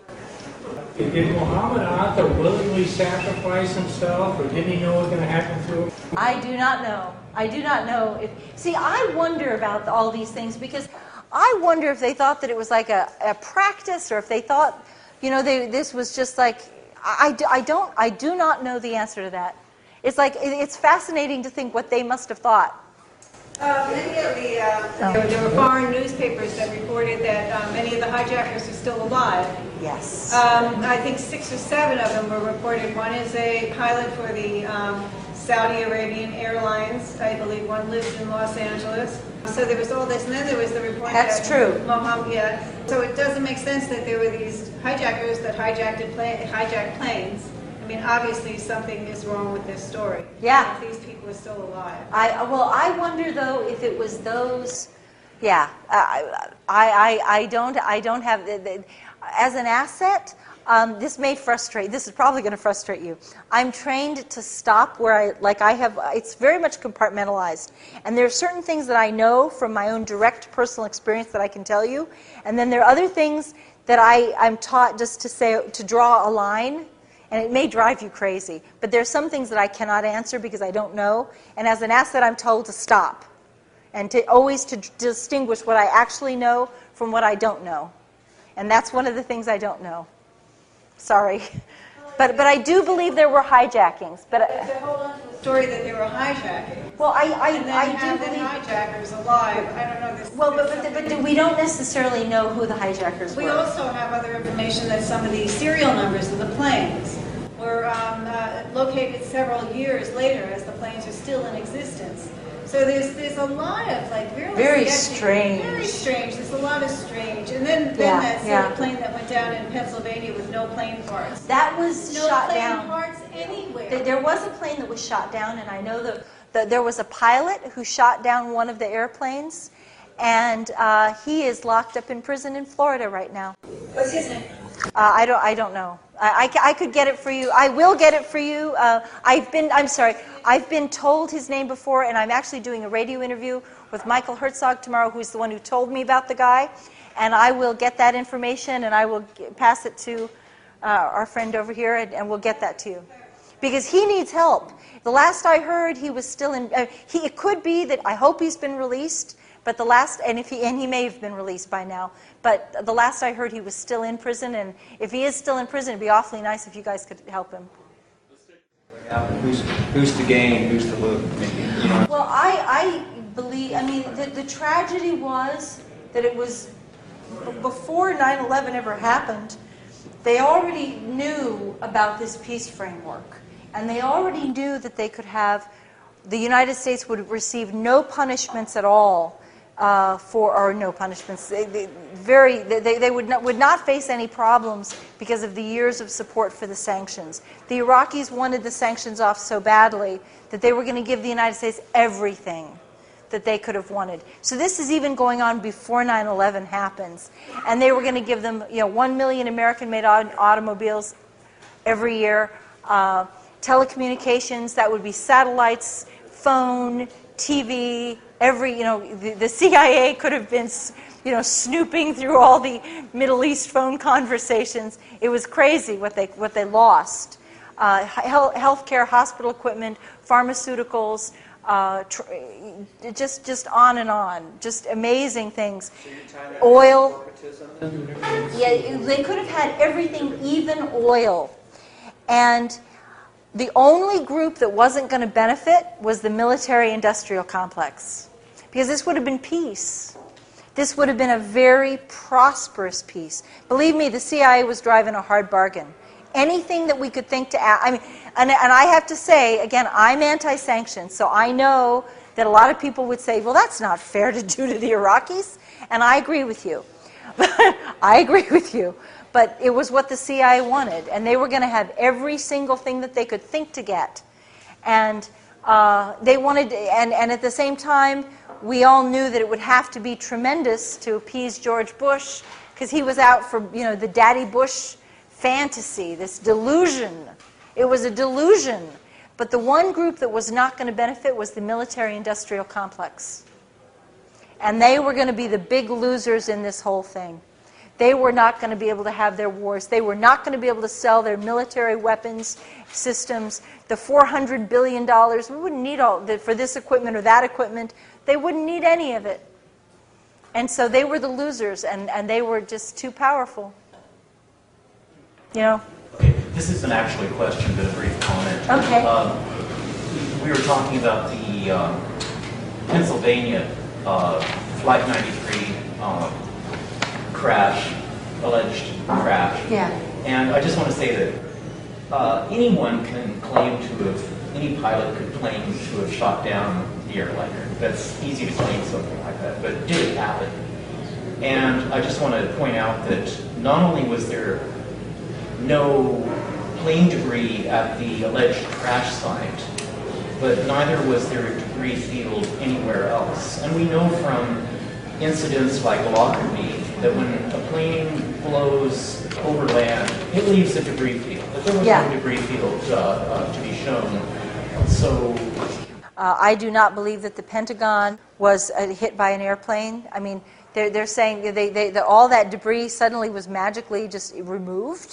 Did Muhammad Atta willingly sacrifice himself, or didn't he know what was going to happen to him? I do not know. I do not know. If, see, I wonder about all these things because I wonder if they thought that it was like a, a practice, or if they thought, you know, they, this was just like, I, I, don't, I do not know the answer to that. It's like, it's fascinating to think what they must have thought. Uh, many of the, uh, there, there were foreign newspapers that reported that um, many of the hijackers are still alive. Yes. Um, I think six or seven of them were reported. One is a pilot for the um, Saudi Arabian Airlines. I believe one lives in Los Angeles. So there was all this, and then there was the report That's that true. Mohammed, yeah. So it doesn't make sense that there were these hijackers that hijacked, plane, hijacked planes. I mean, obviously something is wrong with this story. Yeah. If these people are still alive. I well, I wonder though if it was those, Yeah, I, I, I don't, I don't have, as an asset, um, this may frustrate, this is probably going to frustrate you. I'm trained to stop where I, like I have, it's very much compartmentalized. And there are certain things that I know from my own direct personal experience that I can tell you. And then there are other things that I, I'm taught just to say, to draw a line. And it may drive you crazy. But there are some things that I cannot answer because I don't know. And as an asset, I'm told to stop. And to always to distinguish what I actually know from what I don't know. And that's one of the things I don't know. Sorry. But but I do believe there were hijackings. But To hold on to the story that there were hijacking. well, I I, And then I have do the believe. hijackers alive. I don't know this. Well, but but, but but we don't necessarily know who the hijackers We were. also have other information that some of the serial numbers of the planes were um, uh, located several years later as the planes are still in existence. So there's there's a lot of like really Very sketchy- strange. Very strange. There's a lot of strange. And then, then Yeah, that silly yeah. plane that went down in Pennsylvania with no plane parts. That was No shot plane down. parts anywhere. There, there was a plane that was shot down, and I know that the, there was a pilot who shot down one of the airplanes, and uh, he is locked up in prison in Florida right now. What's his name? Uh, I don't. I don't know. I, I, I could get it for you. I will get it for you. Uh, I've been. I'm sorry. I've been told his name before, and I'm actually doing a radio interview with Michael Herzog tomorrow, who's the one who told me about the guy. And I will get that information, and I will g- pass it to uh, our friend over here, and, and we'll get that to you, because he needs help. The last I heard, he was still in. Uh, he. It could be that I hope he's been released. But the last, and if he, and he may have been released by now, but the last I heard he was still in prison, and if he is still in prison, it'd be awfully nice if you guys could help him. Who's, who's to gain, who's to lose? You know? Well, I, I believe, I mean, the, the tragedy was that it was, b- before nine eleven ever happened, they already knew about this peace framework, and they already knew that they could have, the United States would receive no punishments at all. Uh, for or no punishments, they, they very they, they would not would not face any problems because of the years of support for the sanctions. The Iraqis wanted the sanctions off so badly that they were going to give the United States everything that they could have wanted. So this is even going on before nine eleven happens, and they were going to give them, you know, one million American-made aut- automobiles every year, uh, telecommunications, that would be satellites, phone, T V. Every, you know, the, the C I A could have been, you know, snooping through all the Middle East phone conversations. It was crazy what they what they lost. Uh, health, healthcare, hospital equipment, pharmaceuticals, uh, tr- just just on and on. Just amazing things. Oil. Yeah, they could have had everything, even oil. And the only group that wasn't going to benefit was the military-industrial complex. Because this would have been peace. This would have been a very prosperous peace. Believe me, the C I A was driving a hard bargain. Anything that we could think to add, I mean, and, and I have to say, again, I'm anti-sanctions, so I know that a lot of people would say, well, that's not fair to do to the Iraqis, and I agree with you. I agree with you. But it was what the C I A wanted, and they were going to have every single thing that they could think to get. And uh, they wanted, and, and at the same time, we all knew that it would have to be tremendous to appease George Bush, because he was out for, you know, the Daddy Bush fantasy, this delusion. It was a delusion. But the one group that was not going to benefit was the military-industrial complex. And they were going to be the big losers in this whole thing. They were not going to be able to have their wars. They were not going to be able to sell their military weapons systems. The four hundred billion dollars, we wouldn't need all the, for this equipment or that equipment. They wouldn't need any of it. And so they were the losers, and, and they were just too powerful. You know? Okay, this isn't actually a question, but a brief comment. Okay. Um, we were talking about the um, Pennsylvania uh, Flight ninety-three uh, crash, alleged crash. Yeah. And I just want to say that uh, anyone can claim to have, any pilot could claim to have shot down the airliner. That's easy to claim something like that, but did it happen? And I just want to point out that not only was there no plane debris at the alleged crash site, but neither was there a debris field anywhere else. And we know from incidents like Lockerbie, that when a plane blows over land, it leaves a debris field. But there was Yeah. no debris field uh, uh, to be shown. So Uh, I do not believe that the Pentagon was uh, hit by an airplane. I mean, they're, they're saying they, they, that all that debris suddenly was magically just removed.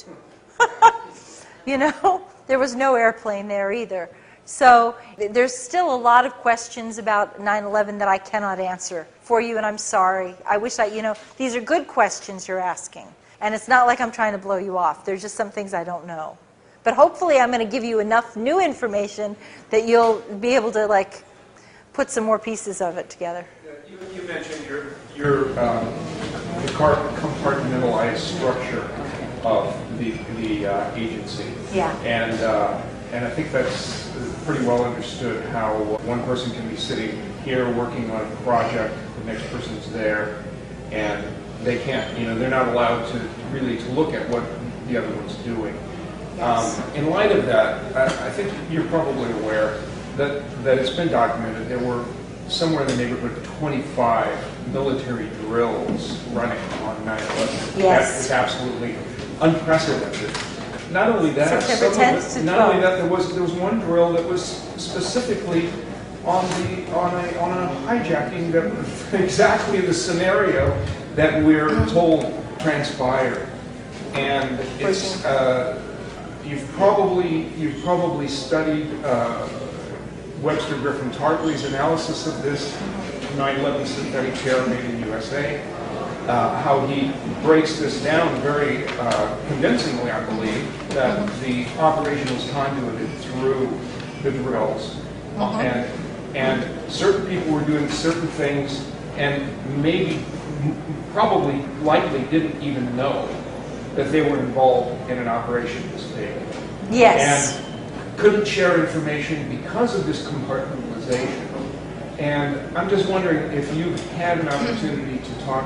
You know, there was no airplane there either. So th- there's still a lot of questions about nine eleven that I cannot answer for you, and I'm sorry. I wish I, you know, these are good questions you're asking. And it's not like I'm trying to blow you off. There's just some things I don't know. But hopefully I'm going to give you enough new information that you'll be able to, like, put some more pieces of it together. You, you mentioned your, your um, the compartmentalized structure of the, the uh, agency. Yeah. And, uh, and I think that's pretty well understood how one person can be sitting here working on a project, the next person's there, and they can't, you know, they're not allowed to really to look at what the other one's doing. Yes. Um, in light of that, I, I think you're probably aware that, that it's been documented there were somewhere in the neighborhood of twenty-five military drills running on nine eleven. Yes. That is absolutely unprecedented. Not only that, September some of tenth it- to not only twelfth. that, there was there was one drill that was specifically on the on a on a hijacking that was exactly the scenario that we're told transpired, and it's uh, you've probably you've probably studied uh, Webster Griffin Tarpley's analysis of this nine eleven synthetic terror made in U S A. Uh, how he breaks this down very uh, convincingly, I believe, that the operation was conduited through the drills, Uh-huh. and and certain people were doing certain things, and maybe, probably, likely didn't even know that they were involved in an operation this big. Yes. And couldn't share information because of this compartmentalization. And I'm just wondering if you've had an opportunity to talk,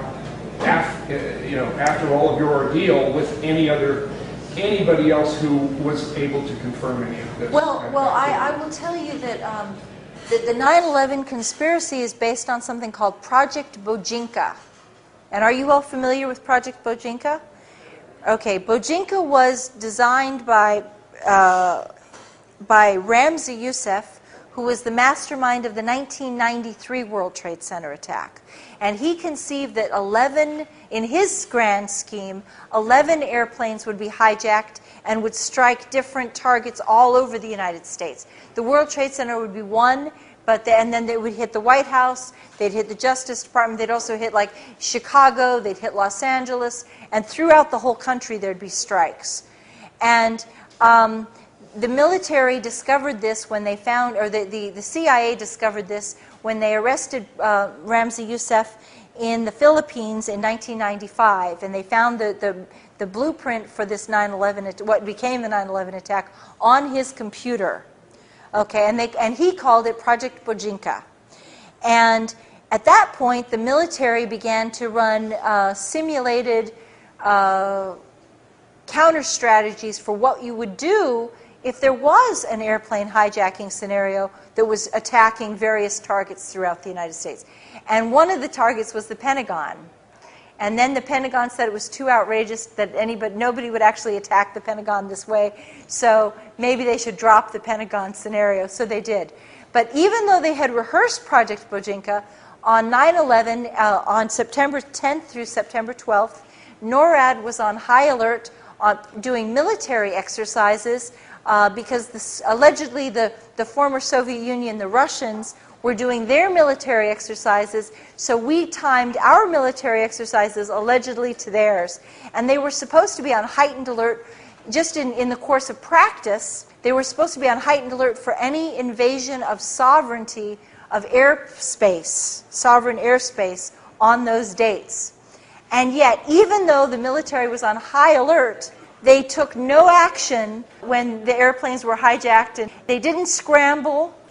af- uh, you know, after all of your ordeal, with any other, anybody else who was able to confirm any of this. Well, well, I, I will tell you that um, the, the nine eleven conspiracy is based on something called Project Bojinka. And are you all familiar with Project Bojinka? Okay, Bojinka was designed by uh, by Ramzi Youssef, who was the mastermind of the nineteen ninety-three World Trade Center attack. And he conceived that eleven, in his grand scheme, eleven airplanes would be hijacked and would strike different targets all over the United States. The World Trade Center would be one, but the, and then they would hit the White House, they'd hit the Justice Department, they'd also hit like Chicago, they'd hit Los Angeles, and throughout the whole country there'd be strikes. And um, the military discovered this when they found, or the, the, the C I A discovered this when they arrested uh, Ramzi Youssef in the Philippines in nineteen ninety-five, and they found the, the, the blueprint for this nine eleven, what became the nine eleven attack, on his computer. Okay, and, they, and he called it Project Bojinka. And at that point, the military began to run uh, simulated uh, counter strategies for what you would do if there was an airplane hijacking scenario that was attacking various targets throughout the United States. And one of the targets was the Pentagon. And then the Pentagon said it was too outrageous that anybody, nobody would actually attack the Pentagon this way, so maybe they should drop the Pentagon scenario, so they did. But even though they had rehearsed Project Bojinka, on nine eleven, uh, on September tenth through September twelfth, NORAD was on high alert on doing military exercises uh, because this, allegedly the, the former Soviet Union, the Russians, were doing their military exercises, so we timed our military exercises allegedly to theirs. And they were supposed to be on heightened alert just in, in the course of practice. They were supposed to be on heightened alert for any invasion of sovereignty of airspace, sovereign airspace, on those dates. And yet, even though the military was on high alert, they took no action when the airplanes were hijacked, and they didn't scramble.